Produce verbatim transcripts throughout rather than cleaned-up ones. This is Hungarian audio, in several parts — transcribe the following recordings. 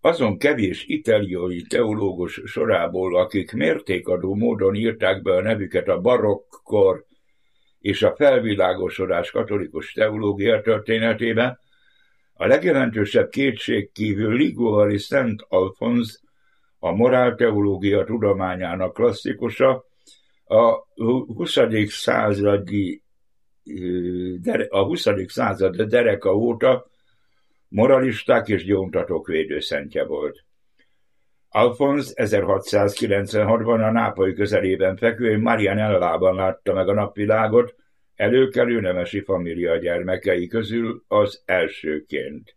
Azon kevés itáliai teológus sorából, akik mértékadó módon írták be a nevüket a barokkor és a felvilágosodás katolikus teológia történetébe, a legjelentősebb kétségkívül Liguori Szent Alfonz, a morálteológia tudományának klasszikusa, a huszadik századi a huszadik század dereka óta moralisták és gyóntatók védőszentje volt. Alfonz ezerhatszázkilencvenhatban a Nápoly közelében fekvő Marianellában látta meg a napvilágot, előkelő nemesi família gyermekei közül az elsőként.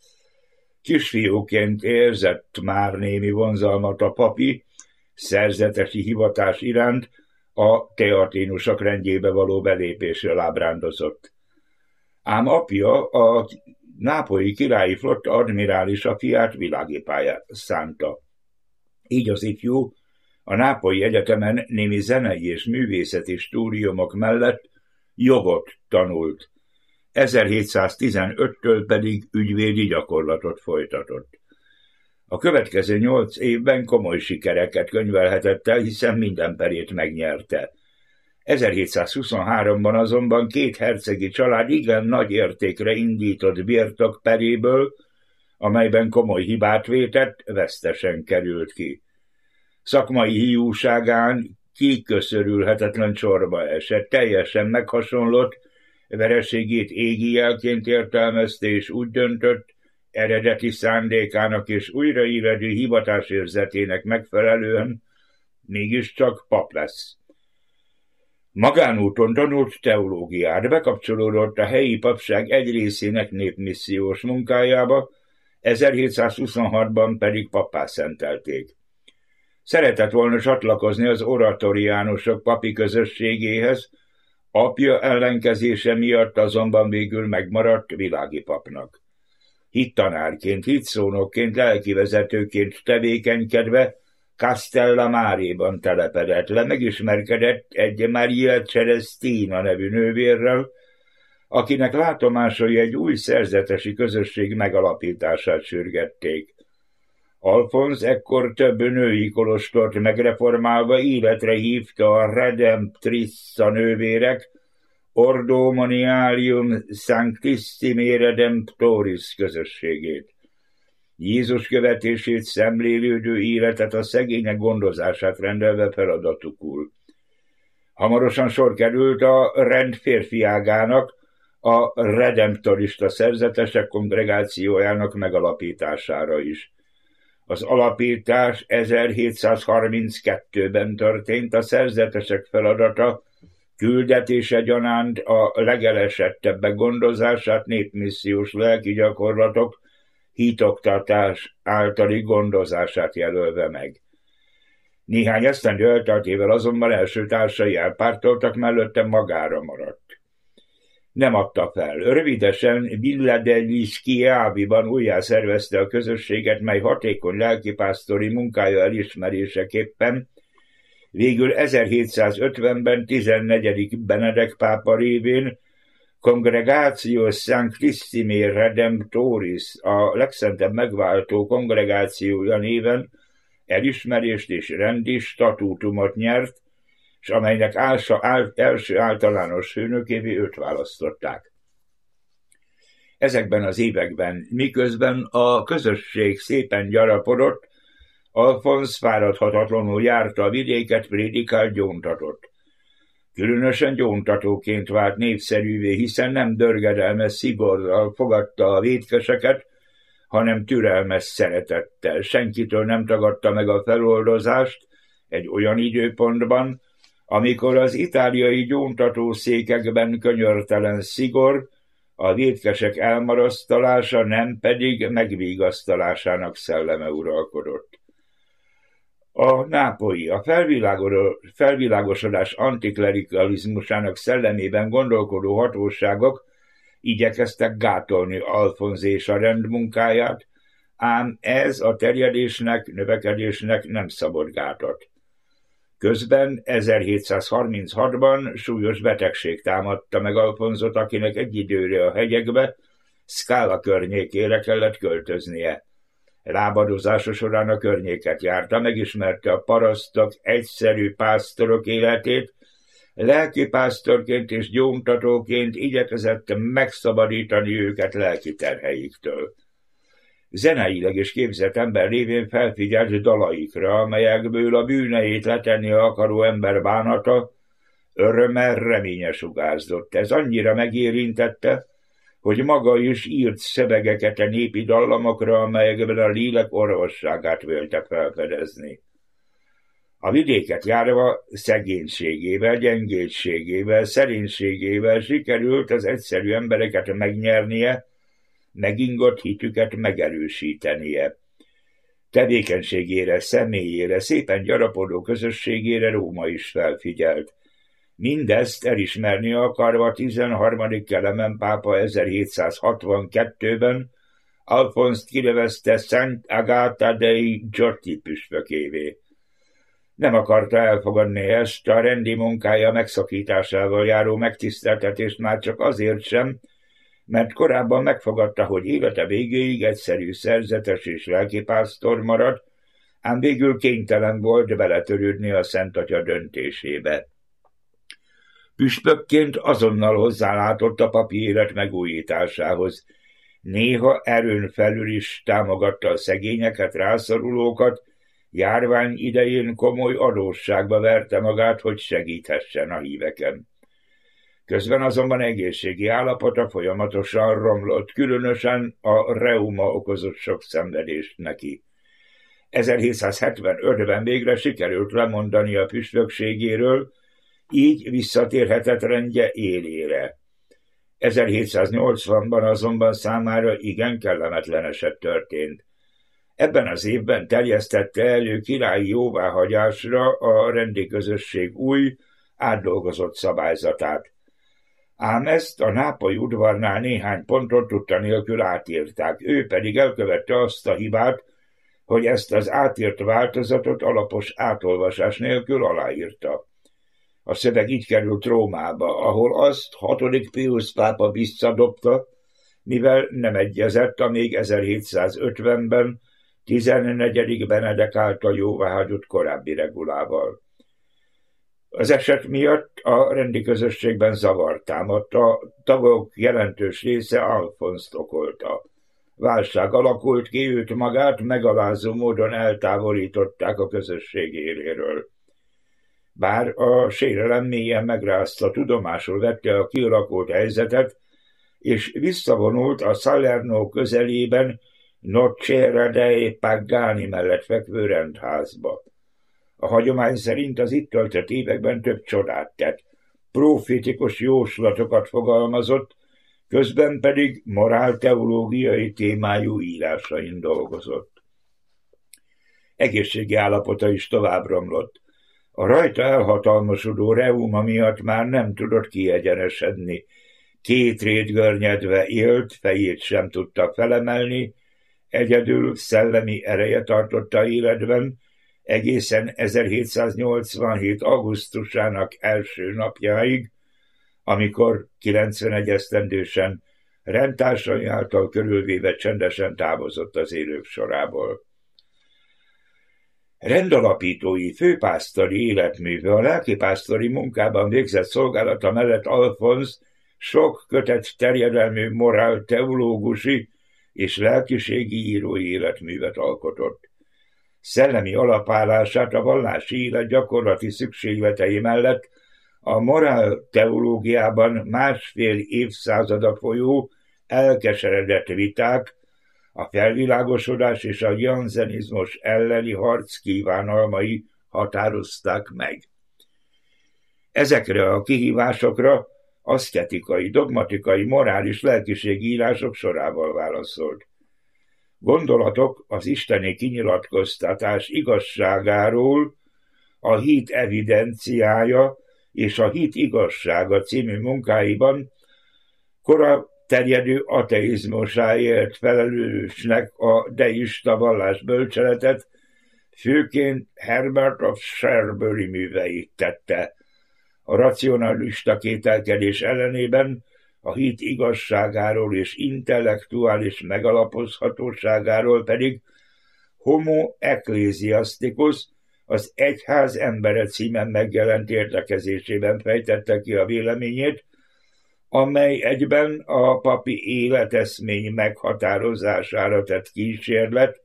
Kisfiúként érzett már némi vonzalmat a papi, szerzetesi hivatás iránt, a teatinusok rendjébe való belépésről ábrándozott. Ám apja, a nápolyi királyi flotta admirálisa fiát világi pályára szánta. Így az ifjú a Nápolyi Egyetemen némi zenei és művészeti stúdiumok mellett jogot tanult, ezerhétszáztizenöttől pedig ügyvédi gyakorlatot folytatott. A következő nyolc évben komoly sikereket könyvelhetett el, hiszen minden perét megnyerte. ezerhétszázhuszonháromban azonban két hercegi család igen nagy értékre indított birtok peréből, amelyben komoly hibát vétett, vesztesen került ki. Szakmai hiúságán kiköszörülhetetlen csorba esett, teljesen meghasonlott, vereségét égi jelként értelmezte, és úgy döntött, eredeti szándékának és újraéledő hivatásérzetének megfelelően mégiscsak pap lesz. Magánúton tanult teológiát, bekapcsolódott a helyi papság egy részének népmissziós munkájába, ezerhétszázhuszonhatban pedig pappá szentelték. Szeretett volna csatlakozni az oratoriánusok papi közösségéhez, apja ellenkezése miatt azonban végül megmaradt világi papnak. Hittanárként, hitszónokként, lelkivezetőként tevékenykedve Castellamáréban telepedett le, megismerkedett egy Maria Celestina nevű nővérrel, akinek látomásai egy új szerzetesi közösség megalapítását sürgették. Alfonz ekkor több női kolostort megreformálva életre hívta a Redemptrissa nővérek Ordo Monialium Sanctissimi Redemptoris közösségét. Jézus követését szemlélődő életet, a szegények gondozását rendelve feladatukul. Hamarosan sor került a rend férfiágának, a redemptorista szerzetesek kongregációjának megalapítására is. Az alapítás ezerhétszázharminckettőben történt, a szerzetesek feladata küldetése gyanánt a legelesettebbek gondozását, népmissziós lelki gyakorlatok, hitoktatás általi gondozását jelölve meg. Néhány esztendő elteltével azonban első társai elpártoltak, mellette magára maradt. Nem adta fel. Rövidesen Villa degli Schiaviban újjá szervezte a közösséget, mely hatékony lelkipásztori munkája elismeréseképpen végül ezerhétszázötvenben tizennegyedik Benedek pápa révén Congregatio Sanctissimi Redemptoris, a legszentebb megváltó kongregációja néven elismerést és rendi statútumot nyert, és amelynek első általános főnökévé őt választották. Ezekben az években, miközben a közösség szépen gyarapodott, Alfonz fáradhatatlanul járta a vidéket, prédikált, gyóntatott. Különösen gyóntatóként vált népszerűvé, hiszen nem dörgedelmes szigorral fogadta a vétkeseket, hanem türelmes szeretettel. Senkitől nem tagadta meg a feloldozást egy olyan időpontban, amikor az itáliai gyóntatószékekben könyörtelen szigor, a vétkesek elmarasztalása, nem pedig megvigasztalásának szelleme uralkodott. A nápolyi, a felvilágosodás antiklerikalizmusának szellemében gondolkodó hatóságok igyekeztek gátolni Alfonz és a rendmunkáját, ám ez a terjedésnek, növekedésnek nem szabott gátat. Közben ezerhétszázharminchatban súlyos betegség támadta meg Alfonzot, akinek egy időre a hegyekbe, Scala környékére kellett költöznie. Lábadozása során a környéket járta, megismerte a parasztok, egyszerű pásztorok életét, lelkipásztorként és gyóntatóként igyekezett megszabadítani őket lelki terheiktől. Zeneileg és képzett ember révén felfigyelt dalaikra, amelyekből a bűneit letenni akaró ember bánata örömmel reménye sugárzott. Ez annyira megérintette, hogy maga is írt szövegeket a népi dallamokra, amelyekben a lélek orvosságát vélte felfedezni. A vidéket járva szegénységével, gyengétségével, szerénységével sikerült az egyszerű embereket megnyernie, megingott hitüket megerősítenie. Tevékenységére, személyére, szépen gyarapodó közösségére Róma is felfigyelt. Mindezt elismerni akarva tizenharmadik Kelemen pápa ezerhétszázhatvankettőben Alfonszt kinevezte Szent Agata dei Giotti püspökévé. Nem akarta elfogadni ezt a rendi munkája megszakításával járó megtiszteltetést már csak azért sem, mert korábban megfogadta, hogy élete végéig egyszerű szerzetes és lelkipásztor marad, ám végül kénytelen volt beletörődni a Szent Atya döntésébe. Püspökként azonnal hozzálátott a papi élet megújításához. Néha erőn felül is támogatta a szegényeket, rászorulókat, járvány idején komoly adósságba verte magát, hogy segíthessen a híveken. Közben azonban egészségi állapota folyamatosan romlott, különösen a reuma okozott sok szenvedést neki. ezerhétszázhetvenötben végre sikerült lemondani a püspökségéről, így visszatérhetett rendje élére. ezerhétszáznyolcvanban azonban számára igen kellemetlen eset történt. Ebben az évben terjesztette elő királyi jóváhagyásra a rendi közösség új, átdolgozott szabályzatát. Ám ezt a nápolyi udvarnál néhány pontot tudta nélkül átírták, ő pedig elkövette azt a hibát, hogy ezt az átírt változatot alapos átolvasás nélkül aláírta. A szöveg így került Rómába, ahol azt hatodik Piusz pápa visszadobta, mivel nem egyezett a még ezerhétszázötvenben tizennegyedik Benedek által jóváhagyott korábbi regulával. Az eset miatt a rendi közösségben zavar támadt, a tagok jelentős része Alfonszt okolta. Válság alakult ki, őt magát megalázó módon eltávolították a közösség éléről. Bár a sérelem mélyen megrázta, tudomásul vette a kialakult helyzetet, és visszavonult a Salerno közelében Nocera dei Pagani mellett fekvő rendházba. A hagyomány szerint az itt töltött években több csodát tett, profétikus jóslatokat fogalmazott, közben pedig morálteológiai témájú írásain dolgozott. Egészségi állapota is tovább romlott. A rajta elhatalmasodó reuma miatt már nem tudott kiegyenesedni. Két rét görnyedve élt, fejét sem tudta felemelni, egyedül szellemi ereje tartotta életben, egészen ezerhétszáznyolcvanhét. augusztusának első napjáig, amikor kilencvenegy esztendősen rendtársai által körülvéve csendesen távozott az élők sorából. Rendalapítói, főpásztori életműve, a lelkipásztori munkában végzett szolgálata mellett Alfonsz sok kötet terjedelmű morál teológusi és lelkiségi írói életművet alkotott. Szellemi alapállását a vallási élet gyakorlati szükségletei mellett a morál teológiában másfél évszázada folyó elkeseredett viták, a felvilágosodás és a janzenizmus elleni harc kívánalmai határozták meg. Ezekre a kihívásokra aszketikai, dogmatikai, morális lelkiségi írások sorával válaszolt. Gondolatok az isteni kinyilatkoztatás igazságáról, a hit evidenciája és a hit igazsága című munkáiban kora terjedő ateizmusáért felelősnek a deista vallás bölcseletet, főként Herbert of Cherbury műveit tette. A racionalista kételkedés ellenében a hit igazságáról és intellektuális megalapozhatóságáról pedig Homo Ecclesiasticus, az Egyház embere címen megjelent értekezésében fejtette ki a véleményét, amely egyben a papi életeszmény meghatározására tett kísérlet,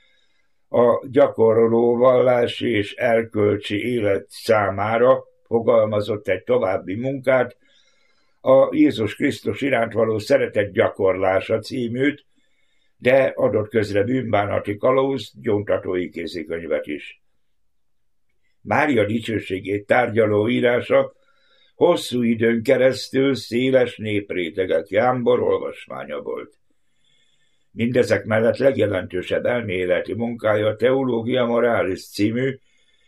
a gyakoroló vallási és erkölcsi élet számára fogalmazott egy további munkát, a Jézus Krisztus iránt való szeretet gyakorlása címűt, de adott közre bűnbánati kalauz gyóntatói kézikönyvet is. Mária dicsőségét tárgyaló írása hosszú időn keresztül széles néprétegek jámbor olvasmánya volt. Mindezek mellett legjelentősebb elméleti munkája Theologia Moralis című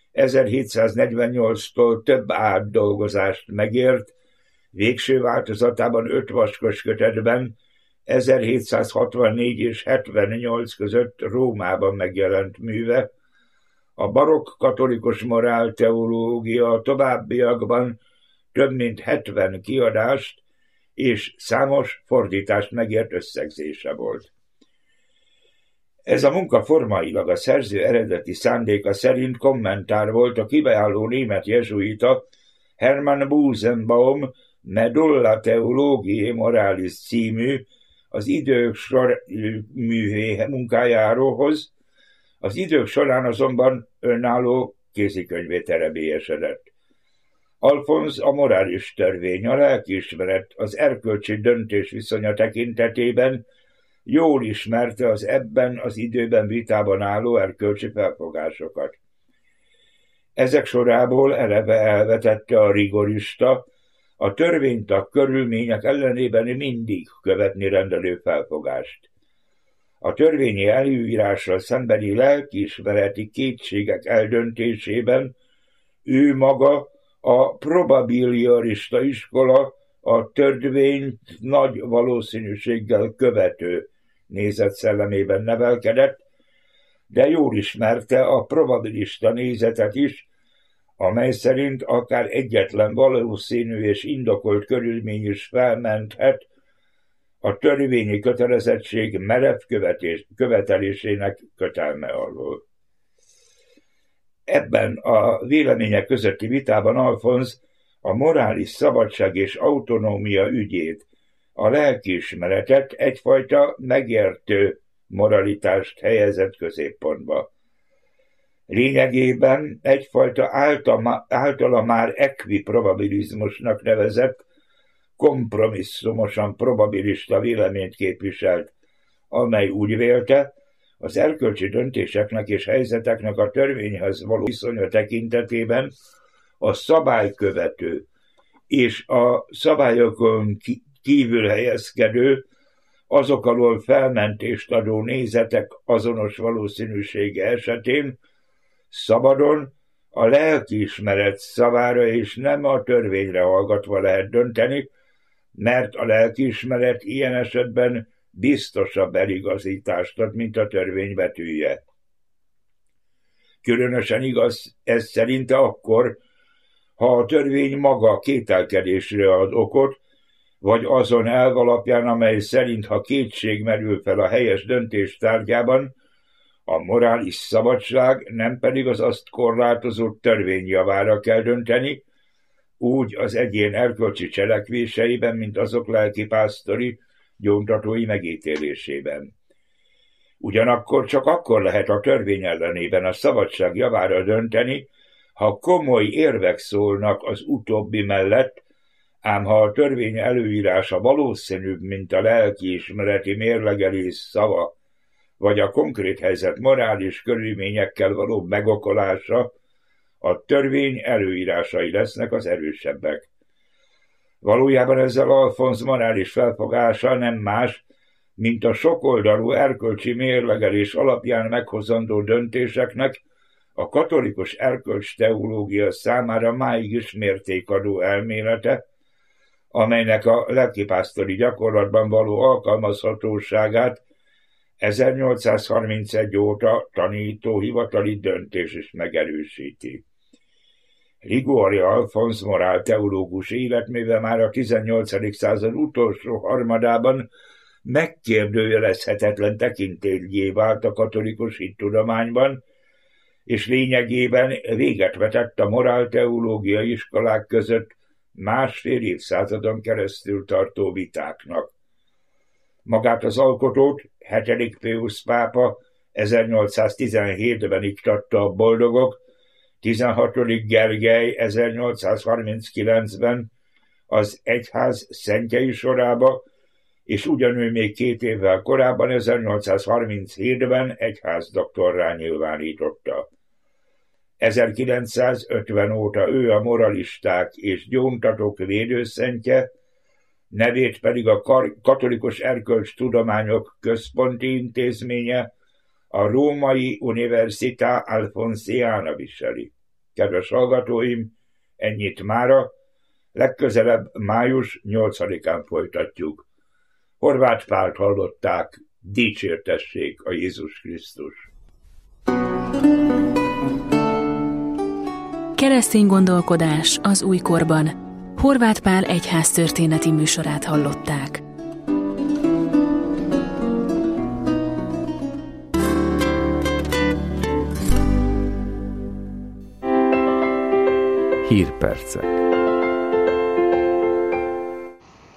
ezerhétszáznegyvennyolctól több átdolgozást megért, végső változatában öt vaskos kötetben ezerhétszázhatvannégy és hetvennyolc között Rómában megjelent műve, a barokk katolikus morálteológia a továbbiakban több mint hetven kiadást és számos fordítást megért összegzése volt. Ez a munka formailag a szerző eredeti szándéka szerint kommentár volt a kiváló német jezsuita Hermann Busenbaum Medulla Theologiae Moralis című, az idők sor művé munkájáróhoz, az idők során azonban önálló kézikönyvé terebélyesedett. Alfonz a morális törvény, a lelkiismeret, az erkölcsi döntés viszonya tekintetében jól ismerte az ebben az időben vitában álló erkölcsi felfogásokat. Ezek sorából eleve elvetette a rigorista, a törvénytag körülmények ellenében mindig követni rendelő felfogást. A törvényi előírással szembeni lelkiismereti kétségek eldöntésében ő maga a probabiliorista iskola, a törvényt nagy valószínűséggel követő nézet szellemében nevelkedett, de jól ismerte a probabilista nézetet is, amely szerint akár egyetlen valószínű és indokolt körülmény is felmenthet a törvényi kötelezettség merev követés, követelésének kötelme alól. Ebben a vélemények közötti vitában Alfonz a morális szabadság és autonómia ügyét, a lelkiismeretet, egyfajta megértő moralitást helyezett középpontba. Lényegében egyfajta általa, általa már ekviprobabilizmusnak nevezett, kompromisszumosan probabilista véleményt képviselt, amely úgy vélte, az erkölcsi döntéseknek és helyzeteknek a törvényhez való viszonya tekintetében a szabálykövető és a szabályokon kívül helyezkedő, azok alól felmentést adó nézetek azonos valószínűsége esetén szabadon a lelkiismeret szavára és nem a törvényre hallgatva lehet dönteni, mert a lelkiismeret ilyen esetben biztosabb eligazítást ad, mint a törvény betűje. Különösen igaz ez szerinte akkor, ha a törvény maga kételkedésre ad okot, vagy azon elv alapján, amely szerint, ha kétség merül fel a helyes döntés tárgyában, a morális szabadság nem pedig az azt korlátozó törvény javára kell dönteni, úgy az egyén erkölcsi cselekvéseiben, mint azok lelkipásztori, gyóntatói megítélésében. Ugyanakkor csak akkor lehet a törvény ellenében a szabadság javára dönteni, ha komoly érvek szólnak az utóbbi mellett, ám ha a törvény előírása valószínűbb, mint a lelkiismereti mérlegelés szava, vagy a konkrét helyzet morális körülményekkel való megokolása, a törvény előírásai lesznek az erősebbek. Valójában ezzel Alfonz morális felfogása nem más, mint a sokoldalú erkölcsi mérlegelés alapján meghozandó döntéseknek a katolikus erkölcs teológia számára máig is mértékadó elmélete, amelynek a lelkipásztori gyakorlatban való alkalmazhatóságát ezernyolcszázharmincegy óta tanító hivatali döntés is megerősíti. Liguori Alfonz morálteológus életműve már a tizennyolcadik század utolsó harmadában megkérdőjelezhetetlen tekintélyé vált a katolikus hittudományban, és lényegében véget vetett a morálteológiai iskolák között másfél évszázadon keresztül tartó vitáknak. Magát az alkotót hetedik Piusz pápa ezernyolcszáztizenhétben iktatta a boldogok, tizenhatodik Gergely ezernyolcszázharminckilencben az egyház szentjei sorába, és ugyanő még két évvel korábban, ezernyolcszázharminchétben egyházdoktorrá nyilvánította. ezerkilencszázötven óta ő a moralisták és gyóntatók védőszentje, nevét pedig a Katolikus Erkölcstudományok Központi Intézménye, a római Università Alfonsiana viseli. Kedves hallgatóim, ennyit mára, legközelebb május nyolcadikán folytatjuk. Horváth Pált hallották, dicsértessék a Jézus Krisztus. Keresztény gondolkodás az újkorban. Horváth Pál egyháztörténeti műsorát hallották. Hírpercek.